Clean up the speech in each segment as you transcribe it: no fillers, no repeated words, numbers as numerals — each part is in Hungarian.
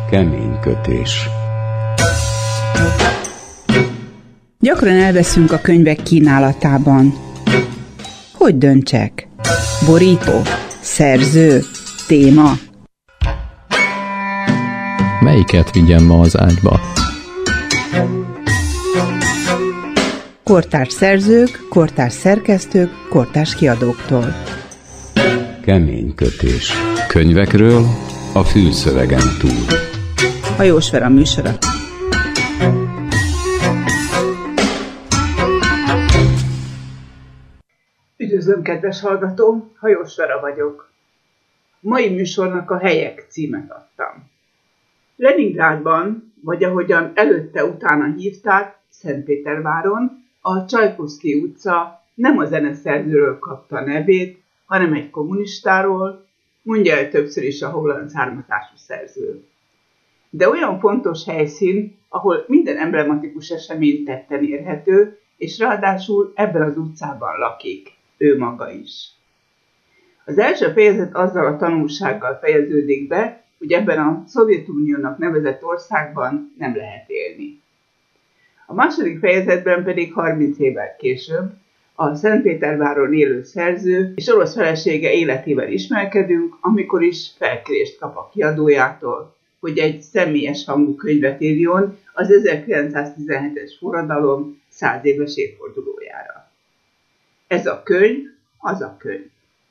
Kemény kötés. Gyakran elveszünk a könyvek kínálatában. Hogy döntsek? Borító? Szerző? Téma? Melyiket vigyem ma az ágyba? Kortárs szerzők, kortárs szerkesztők, kortárs kiadóktól. Kemény kötés. Könyvekről a fülszövegen túl. Hajós Vera műsora. Üdvözlöm, kedves hallgató! Hajós Vera vagyok. Mai műsornak a Helyek címet adtam. Leningrádban, vagy ahogyan előtte-utána hívták, Szentpéterváron, a Csajkovszky utca nem a zeneszerzőről kapta nevét, hanem egy kommunistáról, mondja el többször is a holland származású szerző. De olyan fontos helyszín, ahol minden emblematikus esemény tetten érhető, és ráadásul ebben az utcában lakik, ő maga is. Az első fejezet azzal a tanulsággal fejeződik be, hogy ebben a Szovjetuniónak nevezett országban nem lehet élni. A második fejezetben pedig 30 évvel később a Szentpéterváron élő szerző és orosz felesége életével ismerkedünk, amikor is felkérést kap a kiadójától, hogy egy személyes hangú könyvet írjon az 1917-es forradalom 100 éves évfordulójára. Ez a könyv, az a könyv.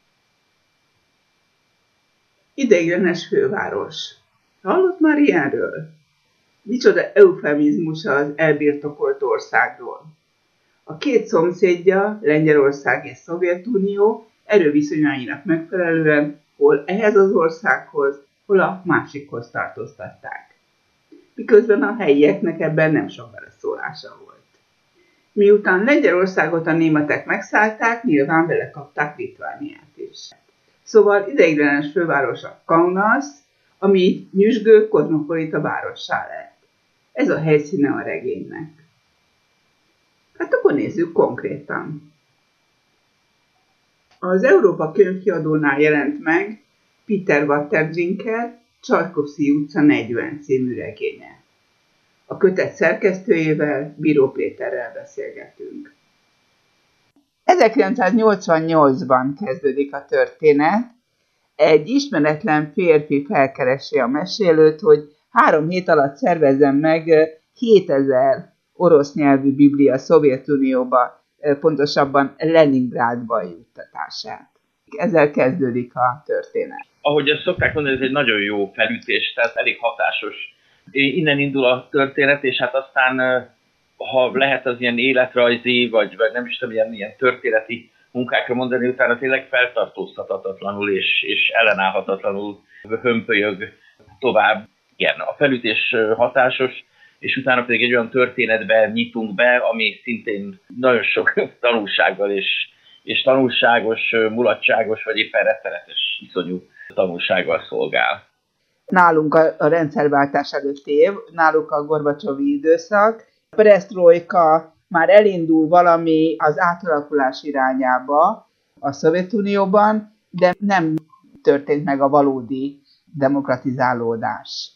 Ideiglenes főváros. Hallott már ilyenről? Micsoda eufemizmus az elbirtokolt országról. A két szomszédja, Lengyelország és Szovjetunió erőviszonyainak megfelelően hol ehhez az országhoz, hol a másikhoz tartoztatták. Miközben a helyieknek ebben nem sok beleszólása volt. Miután Lengyelországot a németek megszállták, nyilván vele kapták Litvániát is. Szóval ideiglenes főváros a Kaunasz, ami így nyüzsgő kozmopolita várossá lett. Ez a helyszíne a regénynek. Hát akkor nézzük konkrétan. Az Európa könyvkiadónál jelent meg Peter Watterdinker Csajkovszky utca 40 című regénye. A kötet szerkesztőjével, Bíró Péterrel beszélgetünk. 1988-ban kezdődik a történet. Egy ismeretlen férfi felkeresi a mesélőt, hogy 3 hét alatt szervezzen meg 7000 orosz nyelvű biblia Szovjetunióba, pontosabban Leningrádba juttatását. Ezzel kezdődik a történet. Ahogy ezt szokták mondani, ez egy nagyon jó felütés, tehát elég hatásos. Innen indul a történet, és hát aztán, ha lehet az ilyen életrajzi, vagy nem is tudom, ilyen történeti munkákra mondani, utána tényleg feltartóztatatlanul és ellenállhatatlanul hömpölyög tovább. Igen, a felütés hatásos, és utána pedig egy olyan történetbe nyitunk be, ami szintén nagyon sok tanulsággal és tanulságos, mulatságos, vagy éppen rettenetes, iszonyú tanulsággal szolgál. Nálunk a rendszerváltás előtti év, náluk a Gorbacsovi időszak. A peresztrojka már elindul valami az átalakulás irányába a Szovjetunióban, de nem történt meg a valódi demokratizálódás.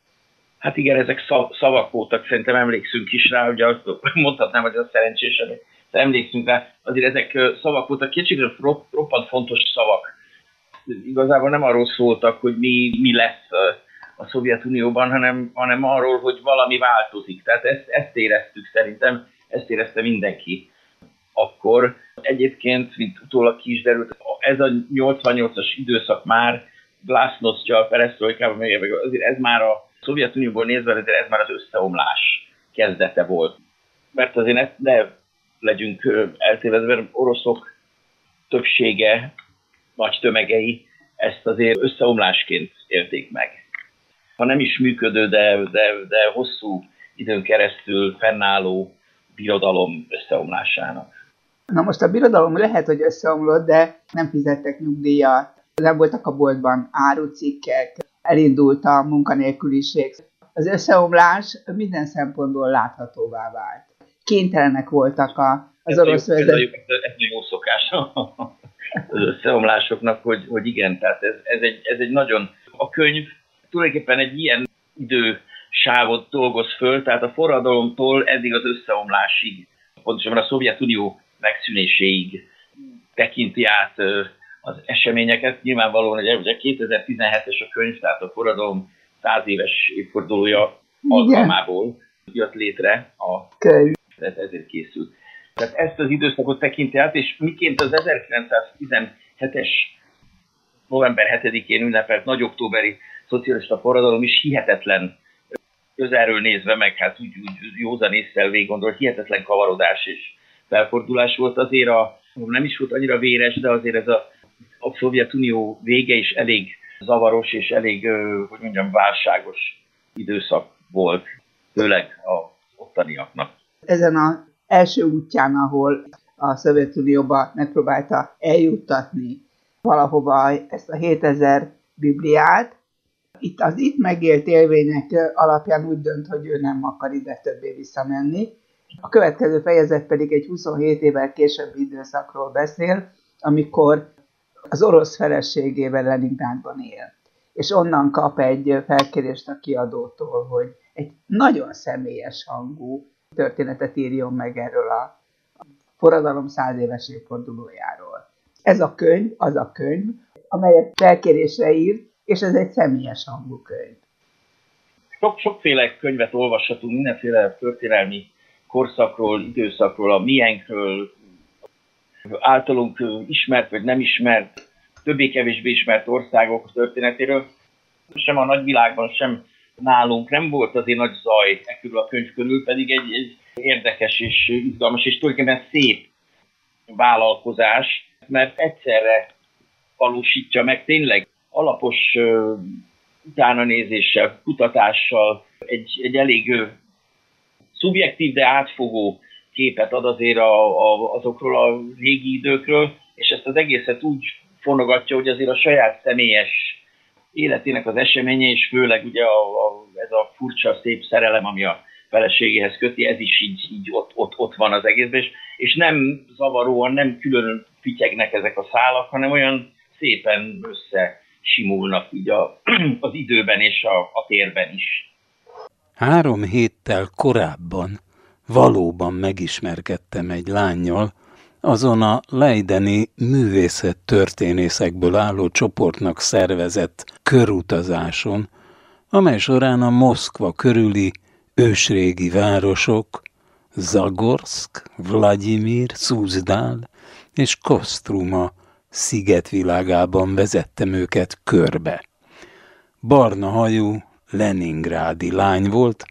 Hát igen, ezek szavak voltak, szerintem emlékszünk is rá, ugye azt mondhatnám, hogy az szerencsésen, de emlékszünk rá, azért ezek szavak voltak, kicsit roppant fontos szavak. Igazából nem arról szóltak, hogy mi lesz a Szovjetunióban, hanem arról, hogy valami változik. Tehát ezt éreztük szerintem, ezt érezte mindenki akkor. Egyébként, mint utólag ki is derült, ez a 88-as időszak már glasnostja, peresztrojkában, meg azért ez már a Szovjetunióból nézve, ez már az összeomlás kezdete volt. Mert azért ne legyünk eltévedve, mert oroszok többsége, nagy tömegei ezt azért összeomlásként élték meg. Ha nem is működő, de hosszú időn keresztül fennálló birodalom összeomlásának. Na most a birodalom lehet, hogy összeomlott, de nem fizettek nyugdíjat, nem voltak a boltban árucikkek, elindult a munkanélküliség. Az összeomlás minden szempontból láthatóvá vált. Kénytelenek voltak az orosz vezetők. Ez jó szokás az összeomlásoknak, hogy igen, tehát ez egy nagyon... A könyv tulajdonképpen egy ilyen idősávot dolgoz föl, tehát a forradalomtól eddig az összeomlásig, pontosabban a Szovjetunió megszűnéséig tekinti át az eseményeket. Nyilvánvalóan, hogy ugye 2017-es a könyv, tehát a forradalom 100 éves évfordulója alkalmából jött létre a könyv, ezért készült. Tehát ezt az időszakot tekinti át, és miként az 1917-es november 7-én ünnepelt nagyoktóberi szocialista forradalom is hihetetlen, közelről nézve meg, hát úgy józan ésszel végiggondolt, hihetetlen kavarodás és felfordulás volt. Azért nem is volt annyira véres, de azért ez a Szovjetunió vége is elég zavaros és elég, válságos időszak volt, főleg az ottaniaknak. Ezen az első útján, ahol a Szovjetunióba megpróbálta eljuttatni valahova ezt a 7000 Bibliát, az itt megélt élmények alapján úgy dönt, hogy ő nem akar ide többé visszamenni. A következő fejezet pedig egy 27 évvel későbbi időszakról beszél, amikor az orosz feleségével Leningrádban él. És onnan kap egy felkérést a kiadótól, hogy egy nagyon személyes hangú történetet írjon meg erről a forradalom 100 éves évfordulójáról. Ez a könyv az a könyv, amelyet felkérésre írt, és ez egy személyes hangú könyv. Sokféle könyvet olvashatunk, mindenféle történelmi korszakról, időszakról, a miénkről, általunk ismert vagy nem ismert, többé-kevésbé ismert országok történetéről. Sem a nagyvilágban, sem nálunk nem volt azért nagy zaj körül a könyv körül, pedig egy érdekes és izgalmas és tulajdonképpen szép vállalkozás, mert egyszerre valósítja meg tényleg alapos utánanézéssel, kutatással egy elég szubjektív, de átfogó képet ad azért azokról a régi időkről, és ezt az egészet úgy fonogatja, hogy azért a saját személyes életének az eseménye, és főleg ugye ez a furcsa, szép szerelem, ami a feleségéhez köti, ez is így ott van az egészben, és nem zavaróan, nem külön fityegnek ezek a szálak, hanem olyan szépen összesimulnak így az időben és a térben is. 3 héttel korábban valóban megismerkedtem egy lánnyal, azon a leideni művészettörténészekből álló csoportnak szervezett körutazáson, amely során a Moszkva körüli ősrégi városok, Zagorszk, Vladimir, Szuzdál és Kosztruma szigetvilágában vezettem őket körbe. Barna hajú, leningrádi lány volt,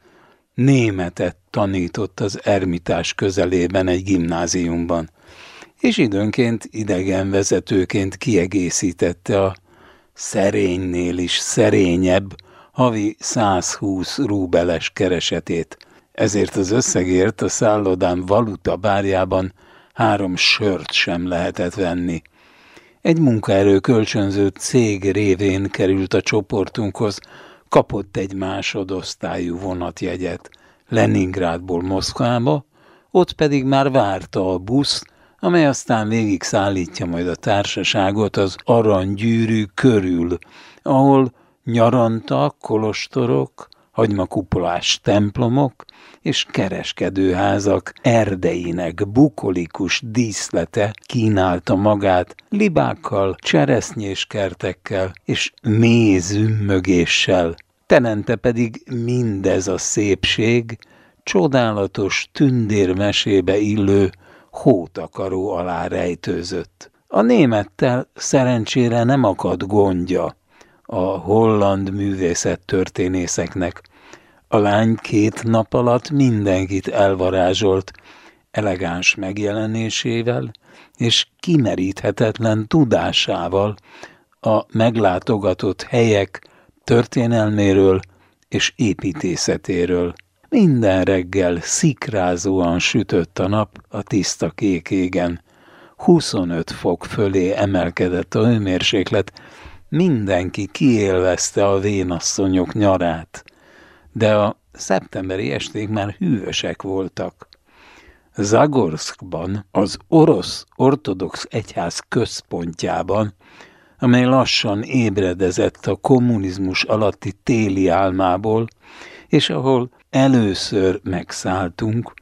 németet tanított az Ermitás közelében egy gimnáziumban, és időnként idegenvezetőként kiegészítette a szerénynél is szerényebb, havi 120 rúbeles keresetét. Ezért az összegért a szállodám valutabárjában 3 sört sem lehetett venni. Egy munkaerő kölcsönző cég révén került a csoportunkhoz, kapott egy másodosztályú vonatjegyet Leningrádból Moszkvába, ott pedig már várta a busz, amely aztán végig szállítja majd a társaságot az Aranygyűrű körül, ahol nyaranta kolostorok, hagymakupolás templomok és kereskedőházak erdeinek bukolikus díszlete kínálta magát libákkal, cseresznyéskertekkel és mély zümmögéssel. Tenente pedig mindez a szépség csodálatos tündérmesébe illő hótakaró alá rejtőzött. A némettel szerencsére nem akadt gondja a holland művészettörténészeknek. A lány 2 nap alatt mindenkit elvarázsolt elegáns megjelenésével és kimeríthetetlen tudásával a meglátogatott helyek történelméről és építészetéről. Minden reggel szikrázóan sütött a nap a tiszta kék égen. 25 fok fölé emelkedett a hőmérséklet, mindenki kiélvezte a vénasszonyok nyarát, de a szeptemberi esték már hűvösek voltak. Zagorszkban, az orosz ortodox egyház központjában amely lassan ébredezett a kommunizmus alatti téli álmából, és ahol először megszálltunk,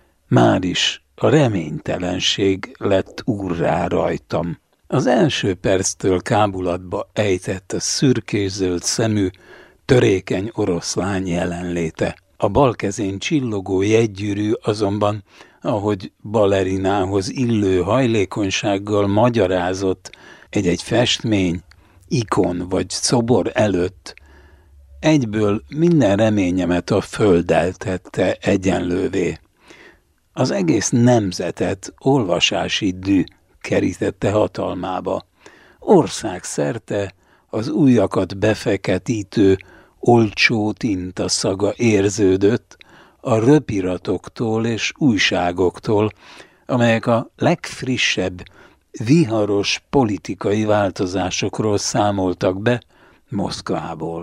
máris a reménytelenség lett úrrá rajtam. Az első perctől kábulatba ejtett a szürkészöld szemű, törékeny oroszlány jelenléte. A bal kezén csillogó jegygyűrű azonban, ahogy balerinához illő hajlékonysággal magyarázott egy festmény, ikon vagy szobor előtt, egyből minden reményemet a földdel tette egyenlővé. Az egész nemzetet olvasási dű kerítette hatalmába. Országszerte az ujjakat befeketítő, olcsó tinta szaga érződött a röpiratoktól és újságoktól, amelyek a legfrissebb, viharos politikai változásokról számoltak be Moszkvából.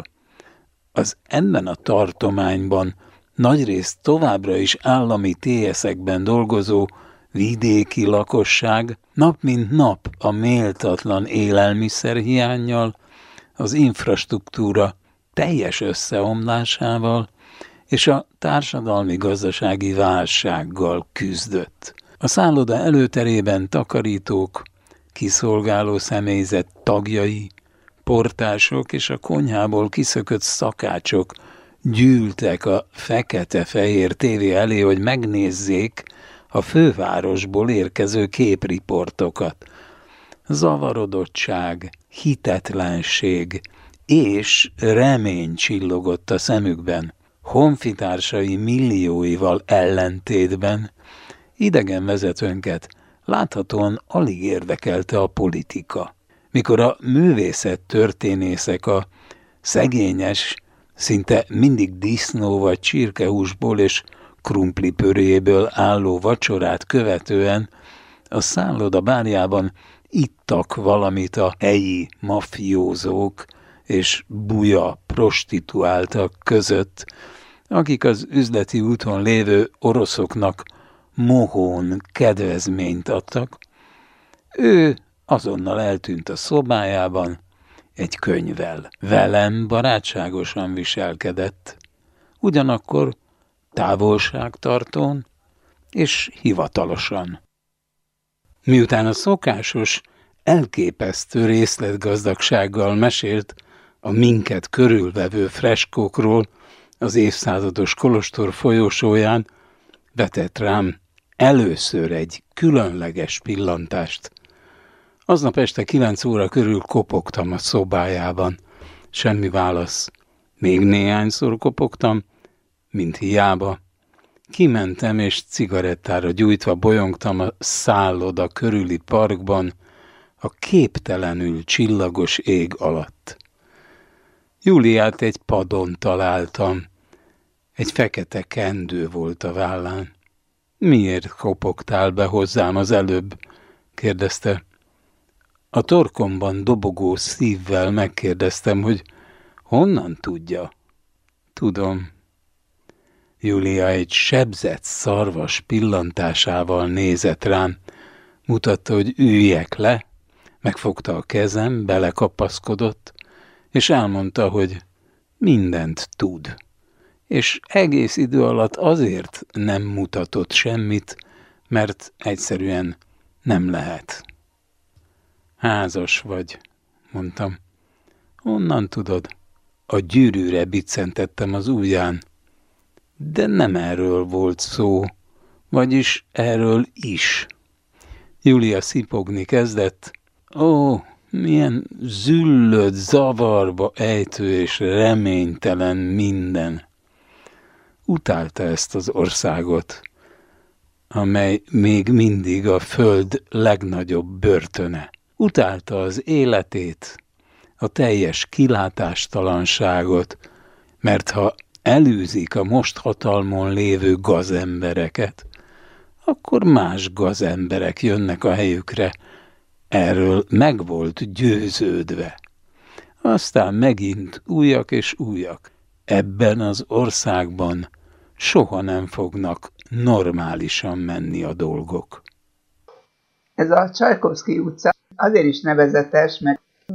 Az ebben a tartományban nagyrészt továbbra is állami TS-ekben dolgozó vidéki lakosság nap mint nap a méltatlan élelmiszerhiánnyal, az infrastruktúra teljes összeomlásával és a társadalmi-gazdasági válsággal küzdött. A szálloda előterében takarítók, kiszolgáló személyzet tagjai, portások és a konyhából kiszökött szakácsok gyűltek a fekete-fehér tévé elé, hogy megnézzék a fővárosból érkező képriportokat. Zavarodottság, hitetlenség és remény csillogott a szemükben. Honfitársai millióival ellentétben idegen vezetőnket láthatóan alig érdekelte a politika. Mikor a művészet történészek a szegényes, szinte mindig disznó vagy csirkehúsból és krumplipöréből álló vacsorát követően a szálloda bárjában ittak valamit a helyi mafiózók és buja prostituáltak között, akik az üzleti úton lévő oroszoknak mohón kedvezményt adtak, ő azonnal eltűnt a szobájában egy könyvvel. Velem barátságosan viselkedett, ugyanakkor távolságtartón és hivatalosan. Miután a szokásos, elképesztő részletgazdagsággal mesélt a minket körülvevő freskókról az évszázados kolostor folyosóján, vetett rám először egy különleges pillantást. Aznap este 9 óra körül kopogtam a szobájában. Semmi válasz. Még néhányszor kopogtam, mint hiába. Kimentem és cigarettára gyújtva bolyongtam a szálloda körüli parkban, a képtelenül csillagos ég alatt. Júliát egy padon találtam. Egy fekete kendő volt a vállán. Miért kopogtál be hozzám az előbb? Kérdezte. A torkomban dobogó szívvel megkérdeztem, hogy honnan tudja. Tudom. Júlia egy sebzett szarvas pillantásával nézett rám, mutatta, hogy üljek le, megfogta a kezem, belekapaszkodott, és elmondta, hogy mindent tud. És egész idő alatt azért nem mutatott semmit, mert egyszerűen nem lehet. Házas vagy, mondtam. Honnan tudod? A gyűrűre biccentettem az ujján. De nem erről volt szó, vagyis erről is. Júlia szipogni kezdett. Ó, milyen züllött, zavarba ejtő és reménytelen minden. Utálta ezt az országot, amely még mindig a föld legnagyobb börtöne. Utálta az életét, a teljes kilátástalanságot, mert ha elűzik a most hatalmon lévő gazembereket, akkor más gazemberek jönnek a helyükre. Erről meg volt győződve. Aztán megint újak és újak. Ebben az országban soha nem fognak normálisan menni a dolgok. Ez a Csajkovszky utca azért is nevezetes, mert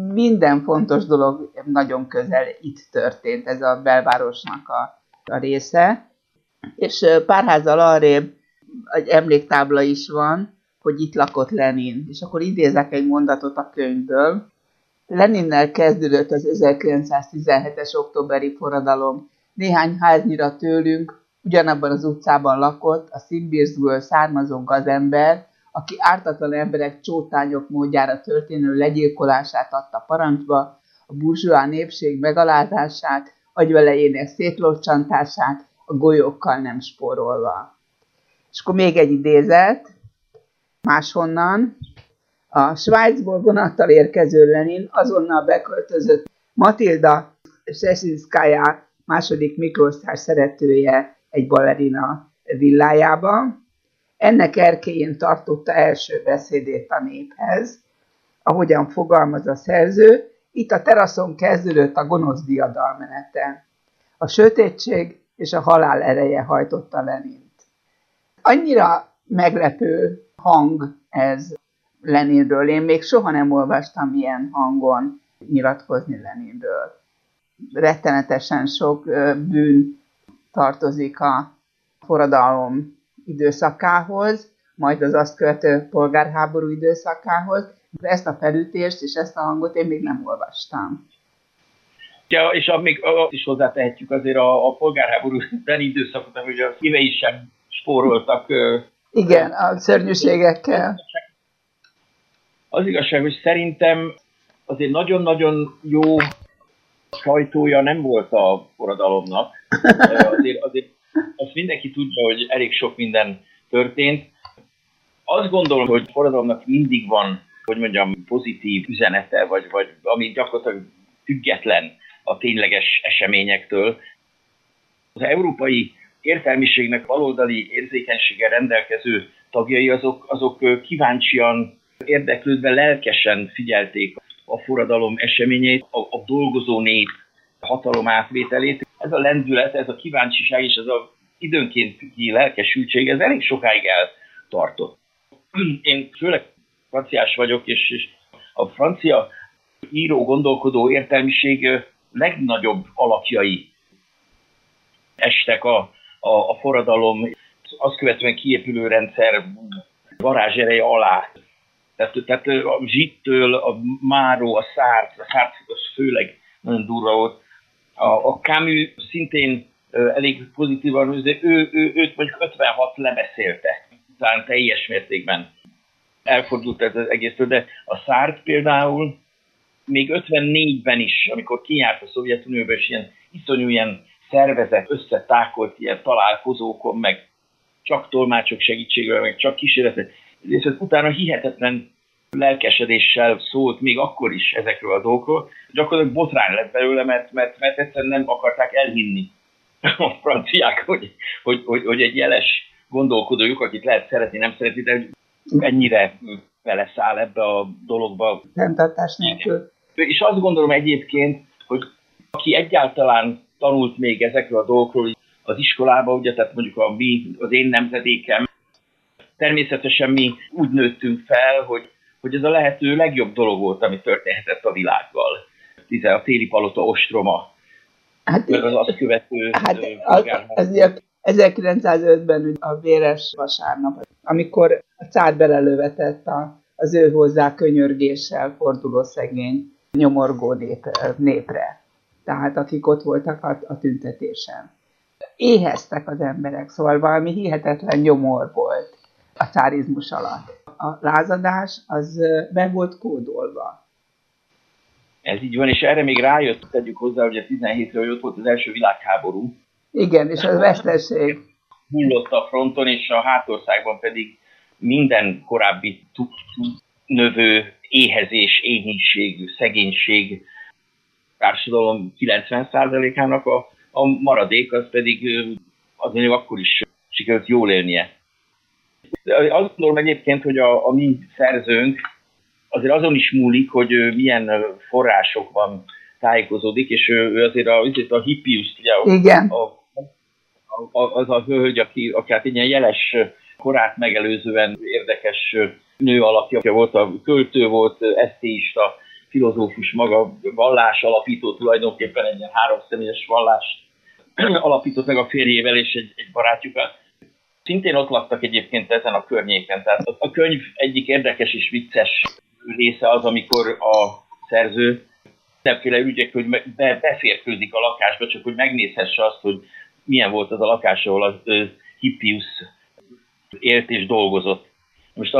minden fontos dolog nagyon közel itt történt, ez a belvárosnak a része. És pár házzal arrébb egy emléktábla is van, hogy itt lakott Lenin. És akkor idézek egy mondatot a könyvből. Leninnel kezdődött az 1917-es októberi forradalom. Néhány háznyira tőlünk ugyanabban az utcában lakott a Szimbirszkből származó gazember, aki ártatlan emberek csótányok módjára történő legyilkolását adta parancsba, a burzsóá népség megalázását, agyvelejének szétlocsantását, a golyókkal nem spórolva. És akkor még egy idézet, máshonnan. A Svájcból vonattal érkező Lenin azonnal beköltözött Matilda Szeszínszkája második Miklós cár szeretője egy balerina villájába. Ennek erkélyén tartotta első beszédét a néphez. Ahogyan fogalmaz a szerző, itt a teraszon kezdődött a gonosz diadalmenete. A sötétség és a halál ereje hajtotta Lenint. Annyira meglepő hang ez Leninről. Én még soha nem olvastam ilyen hangon nyilatkozni Leninről. Rettenetesen sok bűn tartozik a forradalom időszakához, majd az azt követő polgárháború időszakához. Ezt a felütést és ezt a hangot én még nem olvastam. Ja, és még azt is hozzátehetjük azért a polgárháború időszakot, hogy a szívei sem spóroltak. Igen, a szörnyűségekkel. Az igazság, hogy szerintem azért nagyon-nagyon jó sajtója nem volt a forradalomnak. Azért azt mindenki tudja, hogy elég sok minden történt. Azt gondolom, hogy a forradalomnak mindig van, hogy mondjam, pozitív üzenete, vagy ami gyakorlatilag független a tényleges eseményektől. Az európai értelmiségnek baloldali érzékenységgel rendelkező tagjai azok kíváncsian, érdeklődve, lelkesen figyelték a forradalom eseményeit, a dolgozó nép hatalom átvételét. Ez a lendület, ez a kíváncsiság és ez az időnkénti lelkesültség, ez elég sokáig eltartott. Én főleg franciás vagyok, és a francia író, gondolkodó értelmiség legnagyobb alakjai estek a forradalom, azt követően kiépülő rendszer varázsereje alá. Tehát a Zsittől, a Máró, a Sartre az főleg nagyon durva volt. A Camus szintén elég pozitívan, őt mondjuk 56 lebeszélte, talán teljes mértékben elfordult ez az egészről, de a Sartre például még 54-ben is, amikor kijárt a Szovjetunióban, és ilyen iszonyú ilyen szervezet összetákolt ilyen találkozókon, meg csak tolmácsok segítségével, meg csak kísérletet, és utána hihetetlen lelkesedéssel szólt még akkor is ezekről a dolgokról. Gyakorlatilag botrány lett belőle, mert egyszerűen nem akarták elhinni a franciák, hogy egy jeles gondolkodójuk, akit lehet szeretni, nem szeretni, de ennyire beleszáll ebbe a dologba. Fenntartás nélkül. És azt gondolom egyébként, hogy aki egyáltalán tanult még ezekről a dolgokról az iskolában, ugye, tehát mondjuk az én nemzedékem, természetesen mi úgy nőttünk fel, hogy ez a lehető legjobb dolog volt, ami történhetett a világgal. A téli palota ostroma, az azt követő polgárháború. 1905-ben a véres vasárnap, amikor a cár belelövetett az ő hozzá könyörgéssel forduló szegény nyomorgó népre. Tehát akik ott voltak a tüntetésen. Éheztek az emberek, szóval valami hihetetlen nyomor volt a cárizmus alatt. A lázadás az be volt kódolva. Ez így van, és erre még rájött, tegyük hozzá, hogy a 17-ről ott volt az első világháború. Igen, és az veszteség. Hullott a fronton, és a hátországban pedig minden korábbi növő éhezés, éhínség, szegénység társadalom 90%-ának a maradék, az pedig az még akkor is sikerült jól élnie. De azt gondolom egyébként, hogy a mi szerzőnk azért azon is múlik, hogy milyen forrásokban tájékozódik, és ő azért a Hippiuszt, ugye, igen. Az a hölgy, aki hát egy ilyen jeles, korát megelőzően érdekes nő alakja volt, a költő volt, esztéista, filozófus maga, vallás alapító, tulajdonképpen egy ilyen 3 személyes vallást alapított meg a férjével és egy barátjukkal. Szintén ott laktak egyébként ezen a környéken. Tehát a könyv egyik érdekes és vicces része az, amikor a szerző mindenféle ügyek, hogy beférkőzik a lakásba, csak hogy megnézhesse azt, hogy milyen volt az a lakás, ahol a Hippius élt és dolgozott. Most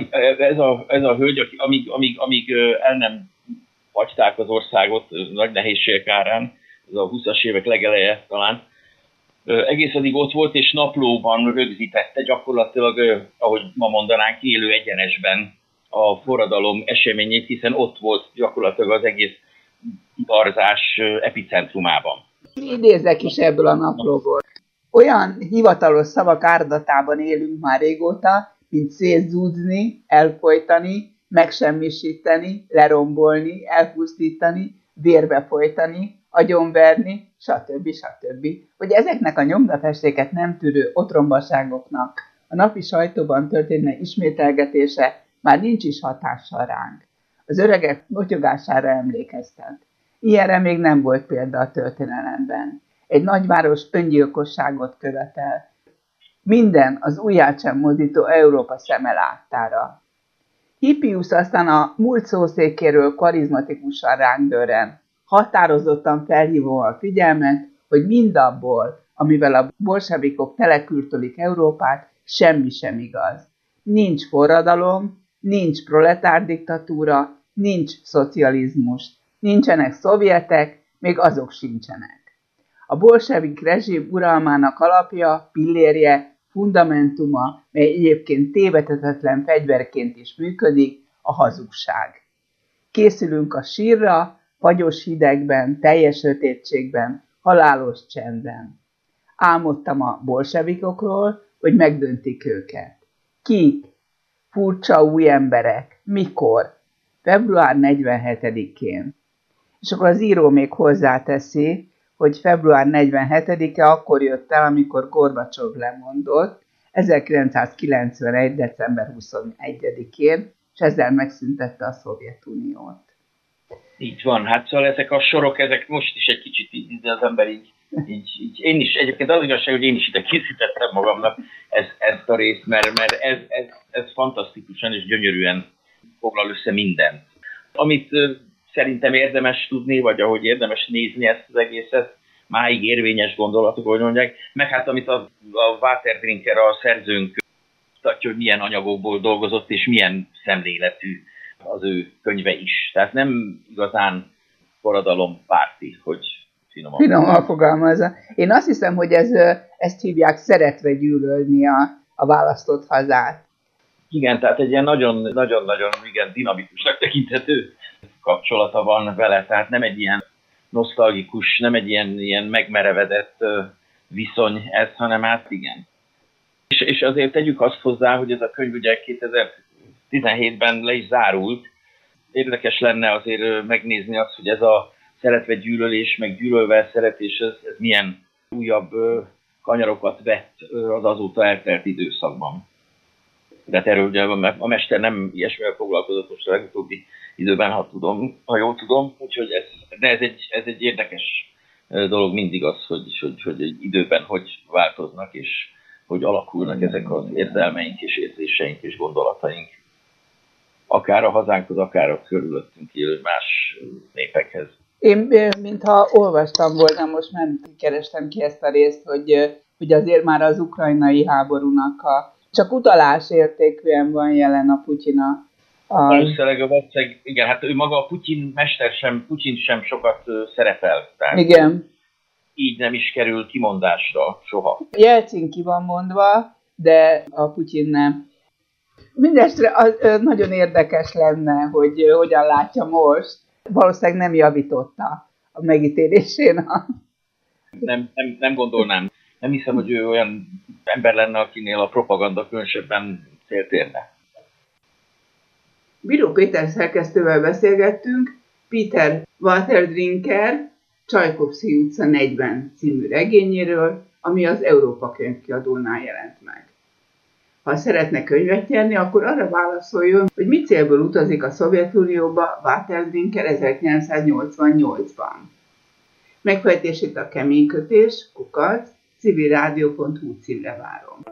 ez a hölgy, amíg el nem hagyták az országot nagy nehézségek árán, ez a 20-as évek legeleje talán, egész addig ott volt, és naplóban rögzítette gyakorlatilag, ahogy ma mondanánk, élő egyenesben a forradalom eseményét, hiszen ott volt gyakorlatilag az egész iparzás epicentrumában. Idézek is ebből a naplóból. Olyan hivatalos szavak árdatában élünk már régóta, mint szétzúzni, elfojtani, megsemmisíteni, lerombolni, elpusztítani, vérbe folytani, agyonverni, stb. Hogy ezeknek a nyomdafestéket nem tűrő otrombaságoknak a napi sajtóban történő ismételgetése már nincs is hatással ránk. Az öregek motyogására emlékeztet. Ilyenre még nem volt példa a történelemben. Egy nagyváros öngyilkosságot követel. Minden az ujját sem mozdító Európa szeme láttára. Hippius aztán a múlt szószékéről karizmatikusan ránk dörren, határozottan felhívom a figyelmet, hogy mindabból, amivel a bolsevikok telekürtölik Európát, semmi sem igaz. Nincs forradalom, nincs proletárdiktatúra, nincs szocializmus, nincsenek szovjetek, még azok sincsenek. A bolsevik rezsim uralmának alapja, pillérje, fundamentuma, mely egyébként tévedhetetlen fegyverként is működik, a hazugság. Készülünk a sírra, fagyos hidegben, teljes sötétségben, halálos csendben. Álmodtam a bolsevikokról, hogy megdöntik őket. Kik? Furcsa új emberek. Mikor? Február 47-én. És akkor az író még hozzáteszi, hogy február 47-e akkor jött el, amikor Gorbacsov lemondott, 1991. december 21-én, és ezzel megszüntette a Szovjetuniót. Így van, hát szóval ezek a sorok, ezek most is egy kicsit így az ember így én is, egyébként az igazság, hogy én is ide készítettem magamnak ezt a részt, mert ez fantasztikusan és gyönyörűen foglal össze mindent. Amit szerintem érdemes tudni, vagy ahogy érdemes nézni ezt az egészet, máig érvényes gondolatok, hogy mondják, meg hát amit a Walter Brinker, a szerzőnk mutatja, hogy milyen anyagokból dolgozott, és milyen szemléletű az ő könyve is. Tehát nem igazán forradalompárti, hogy finoman fogalmazza. Én azt hiszem, hogy ezt hívják szeretve gyűlölni a választott hazát. Igen, tehát egy ilyen nagyon-nagyon dinamikusnak tekinthető kapcsolata van vele, tehát nem egy ilyen nosztalgikus, nem egy ilyen megmerevedett viszony ez, hanem hát igen. És azért tegyük azt hozzá, hogy ez a könyv ugye 2017-ben le is zárult. Érdekes lenne azért megnézni azt, hogy ez a szeretve gyűlölés, meg gyűlölve szeretés, ez milyen újabb kanyarokat vett az azóta eltelt időszakban. Tehát erről ugye a mester nem ilyesmivel foglalkozott most a legutóbbi időben, ha jól tudom. Úgyhogy ez egy érdekes dolog mindig az, hogy egy időben hogy változnak, és hogy alakulnak ezek az érzelmeink és érzéseink és gondolataink. Akár a hazánkhoz, akár a körülöttünk élő más népekhez. Én, mintha olvastam volna, most nem kerestem ki ezt a részt, hogy azért már az ukrajnai háborúnak csak utalás értékűen van jelen a Putyina. Valószínűleg igen, hát ő maga a Putyin sem sokat szerepel. Tehát igen. Így nem is kerül kimondásra soha. Jelcin ki van mondva, de a Putyin nem. Mindestre nagyon érdekes lenne, hogy hogyan látja most. Valószínűleg nem javította a megítélésén. Nem gondolnám. Nem hiszem, hogy ő olyan ember lenne, akinél a propaganda különösebben célt érne. Bíró Péter szerkesztővel beszélgettünk Peter Walter Brinker Csajkovszky utca 40 című regényéről, ami az Európa Könyvkiadónál jelent meg. Ha szeretne könyvet nyerni, akkor arra válaszoljon, hogy mi célból utazik a Szovjetunióba Walter Zinker 1988-ban. Megfejtését a keménykötés @civilradio.hu címre várom.